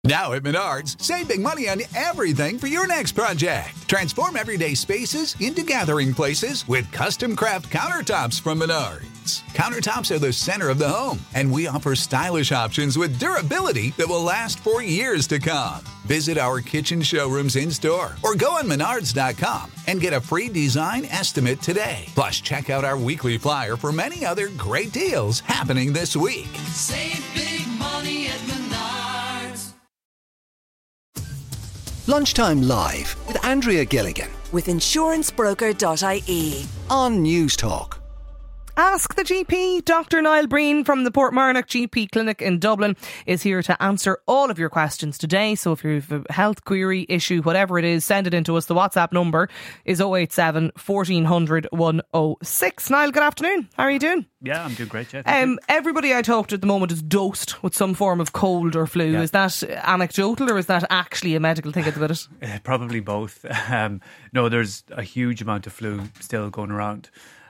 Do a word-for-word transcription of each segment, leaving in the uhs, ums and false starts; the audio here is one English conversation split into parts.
Now at Menards, save big money on everything for your next project. Transform everyday spaces into gathering places with custom craft countertops from Menards. Countertops are the center of the home, and we offer stylish options with durability that will last for years to come. Visit our kitchen showrooms in-store or go on menards dot com and get a free design estimate today. Plus, check out our weekly flyer for many other great deals happening this week. Save big money at Menards. Lunchtime Live with Andrea Gilligan with insurance broker dot I E on News Talk. Ask the G P. Doctor Niall Breen from the Portmarnock G P Clinic in Dublin is here to answer all of your questions today. So if you have a health query, issue, whatever it is, send it in to us. The WhatsApp number is oh eight seven, fourteen hundred, one oh six. Niall, good afternoon. How are you doing? Yeah, I'm doing great, Jeff. Um, everybody I talked to at the moment is dosed with some form of cold or flu. Yeah. Is that anecdotal or is that actually a medical thing at the minute? Uh, probably both. Um, no, there's a huge amount of flu still going around.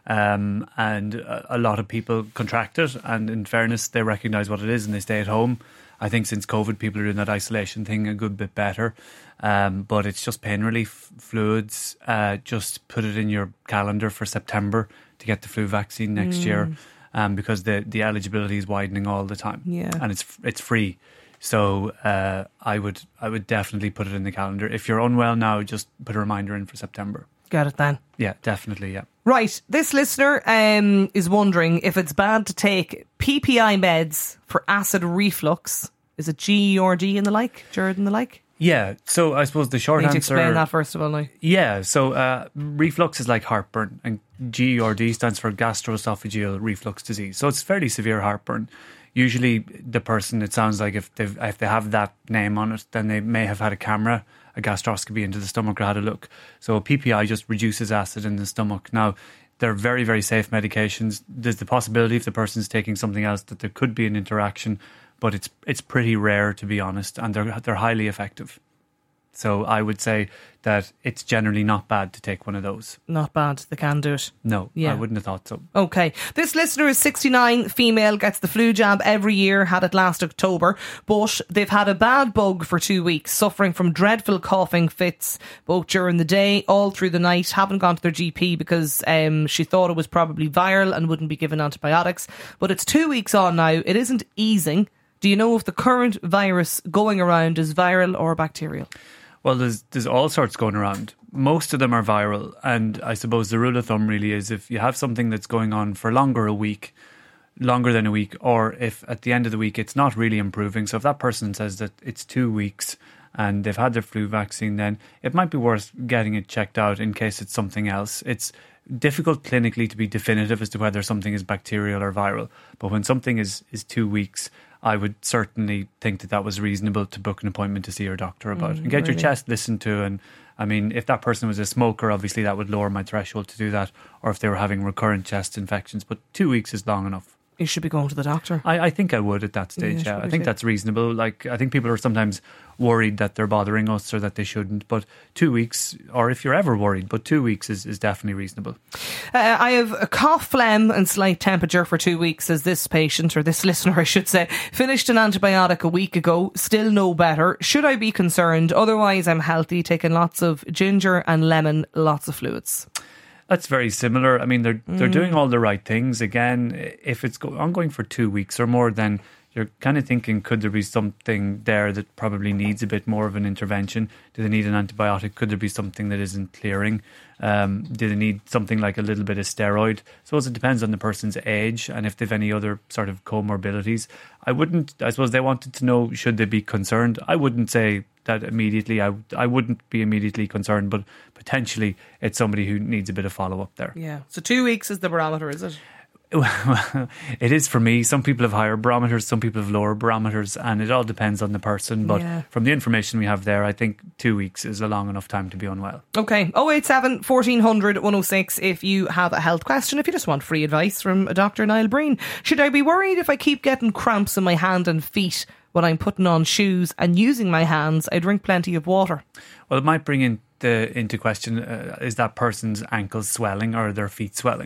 Um, and a, a lot of people contract it, and in fairness they recognise what it is and they stay at home. I think since COVID people are doing that isolation thing a good bit better, um, but it's just pain relief fluids. Uh, just put it in your calendar for September to get the flu vaccine next mm. year, um, because the, the eligibility is widening all the time, yeah. and it's it's free. So uh, I would I would definitely put it in the calendar. If you're unwell now, just put a reminder in for September. Got it then. Yeah, definitely, yeah. Right, this listener um, is wondering if it's bad to take P P I meds for acid reflux. Is it G E R D and the like? Jared and the like? Yeah, so I suppose the short I need answer... to explain that first of all now. Yeah, so uh, reflux is like heartburn, and G E R D stands for gastroesophageal reflux disease. So it's fairly severe heartburn. Usually the person, it sounds like if, they've, if they have that name on it, then they may have had a camera, a gastroscopy into the stomach, or had a look. So P P I just reduces acid in the stomach. Now, they're very, very safe medications. There's the possibility if the person's taking something else that there could be an interaction, but it's it's pretty rare, to be honest, and they're they're highly effective. So I would say that it's generally not bad to take one of those. Not bad. They can do it. No, yeah. I wouldn't have thought so. Okay. This listener is sixty-nine, female, gets the flu jab every year, had it last October, but they've had a bad bug for two weeks, suffering from dreadful coughing fits, both during the day, all through the night. Haven't gone to their G P because um, she thought it was probably viral and wouldn't be given antibiotics. But it's two weeks on now. It isn't easing. Do you know if the current virus going around is viral or bacterial? Well, there's there's all sorts going around. Most of them are viral, and I suppose the rule of thumb really is if you have something that's going on for longer a week, longer than a week, or if at the end of the week it's not really improving. So if that person says that it's two weeks and they've had their flu vaccine, then it might be worth getting it checked out in case it's something else. It's difficult clinically to be definitive as to whether something is bacterial or viral, but when something is, is two weeks, I would certainly think that that was reasonable to book an appointment to see your doctor about. Mm, and get really? your chest listened to. And I mean, if that person was a smoker, obviously that would lower my threshold to do that. Or if they were having recurrent chest infections. But two weeks is long enough. You should be going to the doctor. I, I think I would at that stage, yeah. yeah. I think that's reasonable. Like, I think people are sometimes worried that they're bothering us or that they shouldn't. But two weeks, or if you're ever worried, but two weeks is, is definitely reasonable. Uh, I have a cough, phlegm and slight temperature for two weeks, as this patient, or this listener I should say, finished an antibiotic a week ago, still no better. Should I be concerned? Otherwise I'm healthy, taking lots of ginger and lemon, lots of fluids. That's very similar. I mean, they're they're mm. doing all the right things. Again, if it's go- ongoing for two weeks or more, then you're kind of thinking, could there be something there that probably needs a bit more of an intervention? Do they need an antibiotic? Could there be something that isn't clearing? Um, do they need something like a little bit of steroid? I suppose it depends on the person's age and if they've any other sort of comorbidities. I wouldn't, I suppose they wanted to know, should they be concerned? I wouldn't say that immediately. I, I wouldn't be immediately concerned, but potentially it's somebody who needs a bit of follow-up there. Yeah. So two weeks is the barometer, is it? Well, it is for me. Some people have higher barometers, some people have lower barometers, and it all depends on the person. But yeah. from the information we have there, I think two weeks is a long enough time to be unwell. Okay, oh eight seven, fourteen hundred, one oh six if you have a health question, if you just want free advice from Doctor Niall Breen. Should I be worried if I keep getting cramps in my hand and feet when I'm putting on shoes and using my hands? I drink plenty of water. Well, it might bring in the, into question, uh, is that person's ankles swelling or their feet swelling?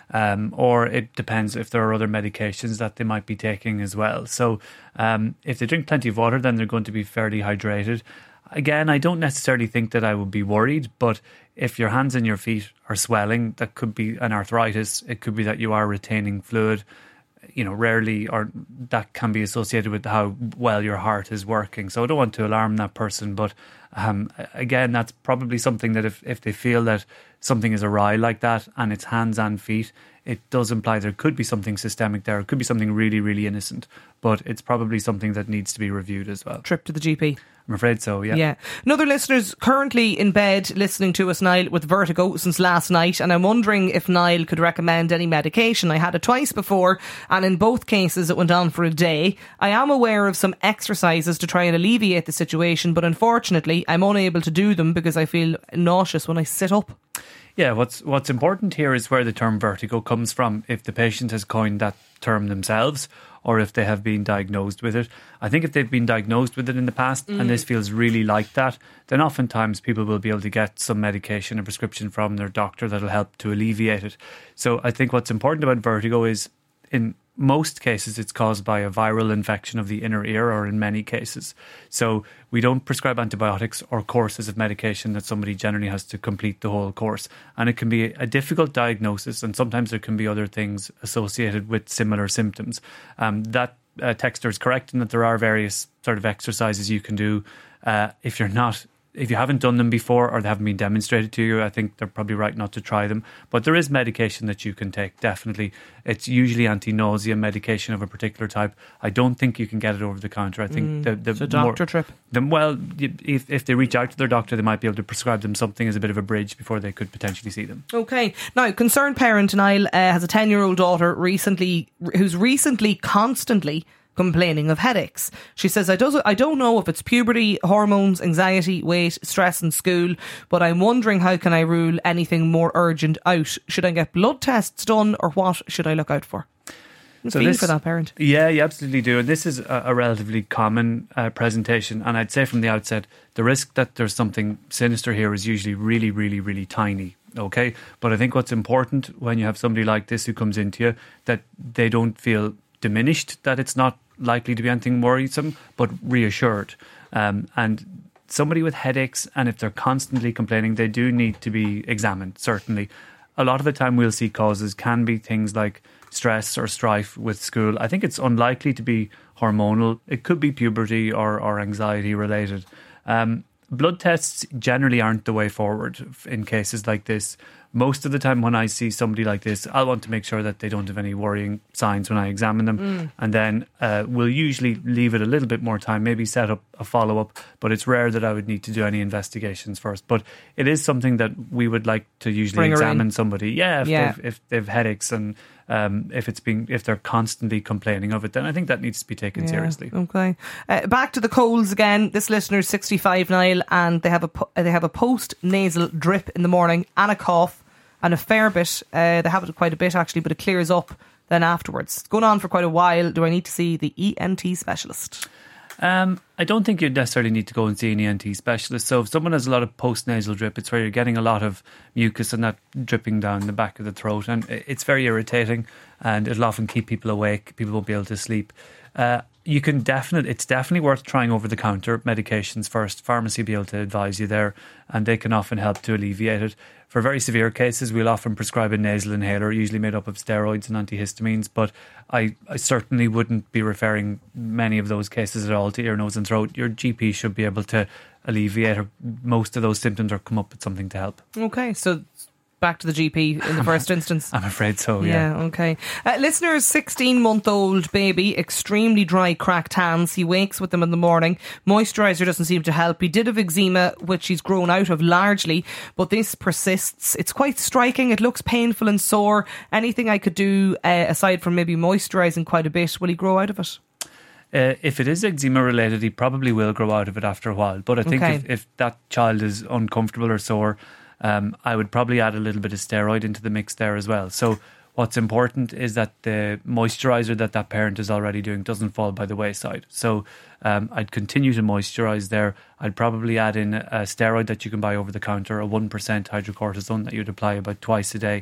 Um, or it depends if there are other medications that they might be taking as well. So um, if they drink plenty of water, then they're going to be fairly hydrated. Again, I don't necessarily think that I would be worried, but if your hands and your feet are swelling, that could be an arthritis. It could be that you are retaining fluid. You know, rarely, or that can be associated with how well your heart is working. So I don't want to alarm that person, but um, again, that's probably something that if, if they feel that something is awry like that and it's hands and feet, it does imply there could be something systemic there. It could be something really, really innocent, but it's probably something that needs to be reviewed as well. Trip to the G P. I'm afraid so, yeah. Yeah. Another listener's currently in bed listening to us, Niall, with vertigo since last night, and I'm wondering if Niall could recommend any medication. I had it twice before, and in both cases it went on for a day. I am aware of some exercises to try and alleviate the situation, but unfortunately I'm unable to do them because I feel nauseous when I sit up. Yeah, what's what's important here is where the term vertigo comes from. If the patient has coined that term themselves, or if they have been diagnosed with it. I think if they've been diagnosed with it in the past mm. and this feels really like that, then oftentimes people will be able to get some medication, a prescription from their doctor that'll help to alleviate it. So I think what's important about vertigo is in most cases it's caused by a viral infection of the inner ear, or in many cases. So we don't prescribe antibiotics or courses of medication that somebody generally has to complete the whole course. And it can be a difficult diagnosis, and sometimes there can be other things associated with similar symptoms. Um, that uh, texter is correct in that there are various sort of exercises you can do. Uh, if you're not If you haven't done them before or they haven't been demonstrated to you, I think they're probably right not to try them. But there is medication that you can take, definitely. It's usually anti-nausea medication of a particular type. I don't think you can get it over the counter. I think mm, the, the it's a doctor more, trip. The, well, if, if they reach out to their doctor, they might be able to prescribe them something as a bit of a bridge before they could potentially see them. Okay. Now, concerned parent Niall uh, has a ten-year-old daughter recently who's recently constantly complaining of headaches. She says, I, does, I don't know if it's puberty, hormones, anxiety, weight, stress in school, but I'm wondering how can I rule anything more urgent out? Should I get blood tests done, or what should I look out for? I'm so feeling this, for that parent. Yeah, you absolutely do. And this is a, a relatively common uh, presentation. And I'd say from the outset, the risk that there's something sinister here is usually really, really, really tiny. Okay. But I think what's important when you have somebody like this who comes into you, that they don't feel diminished, that it's not likely to be anything worrisome, but reassured. Um, and somebody with headaches, and if they're constantly complaining, they do need to be examined, certainly. A lot of the time we'll see causes can be things like stress or strife with school. I think it's unlikely to be hormonal. It could be puberty or, or anxiety related. Um, blood tests generally aren't the way forward in cases like this. Most of the time when I see somebody like this, I'll want to make sure that they don't have any worrying signs when I examine them. Mm. And then uh, we'll usually leave it a little bit more time, maybe set up a follow-up. But it's rare that I would need to do any investigations first. But it is something that we would like to usually Bring examine somebody. Yeah, if, yeah. They've, if they've headaches and um, if it's being, if they're constantly complaining of it, then I think that needs to be taken yeah, seriously. Okay. Uh, back to the colds again. This listener's sixty-five, Niall, and they have a po- they have a post-nasal drip in the morning and a cough. And a fair bit, uh, they have it quite a bit actually, but it clears up then afterwards. It's going on for quite a while. Do I need to see the E N T specialist? Um, I don't think you necessarily need to go and see an E N T specialist. So if someone has a lot of post-nasal drip, it's where you're getting a lot of mucus and that dripping down the back of the throat. And it's very irritating, and it'll often keep people awake. People won't be able to sleep. Uh, you can definitely, it's definitely worth trying over-the-counter medications first. Pharmacy will be able to advise you there, and they can often help to alleviate it. For very severe cases, we'll often prescribe a nasal inhaler, usually made up of steroids and antihistamines, but I, I certainly wouldn't be referring many of those cases at all to ear, nose and throat. Your G P should be able to alleviate most of those symptoms or come up with something to help. Okay, so back to the G P in the first instance. I'm afraid so, yeah. Yeah, okay. Uh, listener's sixteen-month-old baby, extremely dry, cracked hands. He wakes with them in the morning. Moisturiser doesn't seem to help. He did have eczema, which he's grown out of largely, but this persists. It's quite striking. It looks painful and sore. Anything I could do, uh, aside from maybe moisturising quite a bit, will he grow out of it? Uh, if it is eczema related, he probably will grow out of it after a while. But I think Okay. if, if that child is uncomfortable or sore, Um, I would probably add a little bit of steroid into the mix there as well. So what's important is that the moisturiser that that parent is already doing doesn't fall by the wayside. So um, I'd continue to moisturise there. I'd probably add in a steroid that you can buy over the counter, a one percent hydrocortisone that you'd apply about twice a day.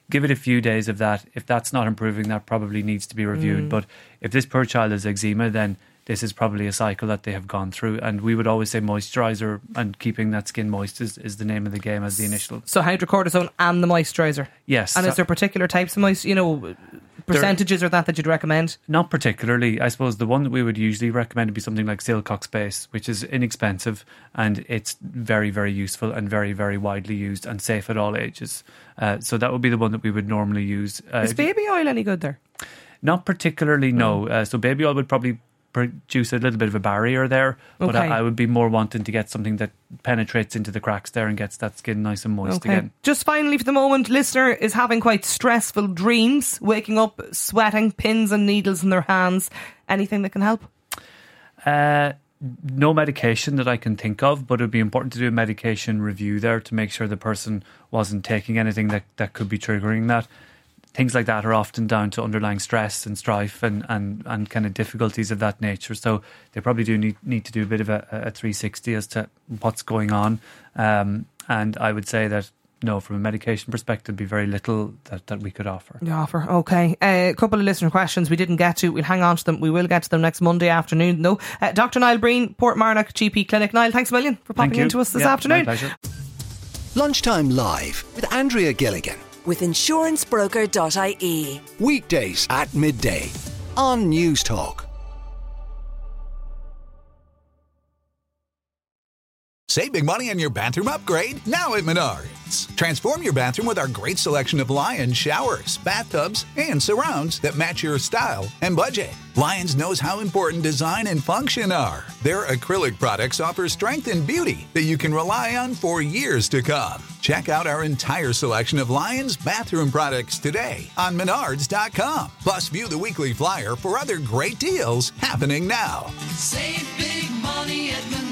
give it a few days of that. If that's not improving, that probably needs to be reviewed. Mm. But if this poor child has eczema, then this is probably a cycle that they have gone through. And we would always say moisturiser and keeping that skin moist is, is the name of the game as the initial. So hydrocortisone and the moisturiser? Yes. And is there particular types of moist, you know, percentages there, or that that you'd recommend? Not particularly. I suppose the one that we would usually recommend would be something like Silcox Base, which is inexpensive and it's very, very useful and very, very widely used and safe at all ages. Uh, so that would be the one that we would normally use. Uh, is baby oil any good there? Not particularly, no. Uh, so baby oil would probably produce a little bit of a barrier there, but okay. I, I would be more wanting to get something that penetrates into the cracks there and gets that skin nice and moist okay. again. Just finally for the moment, listener is having quite stressful dreams, waking up sweating, pins and needles in their hands. Anything that can help? Uh, no medication that I can think of, but it would be important to do a medication review there to make sure the person wasn't taking anything that, that could be triggering that. Things like that are often down to underlying stress and strife and, and, and kind of difficulties of that nature. So they probably do need, need to do a bit of a, a three sixty as to what's going on. Um, and I would say that, no, from a medication perspective, be very little that, that we could offer. You offer, okay. Uh, a couple of listener questions we didn't get to. We'll hang on to them. We will get to them next Monday afternoon. No, uh, Doctor Niall Breen, Portmarnock G P Clinic. Niall, thanks a million for popping into us this yeah, afternoon. My pleasure. Lunchtime Live with Andrea Gilligan. With insurance broker dot I E. Weekdays at midday on News Talk. Save big money on your bathroom upgrade now at Menards. Transform your bathroom with our great selection of Lions showers, bathtubs, and surrounds that match your style and budget. Lions knows how important design and function are. Their acrylic products offer strength and beauty that you can rely on for years to come. Check out our entire selection of Lions bathroom products today on Menards dot com. Plus, view the weekly flyer for other great deals happening now. Save big money at Menards.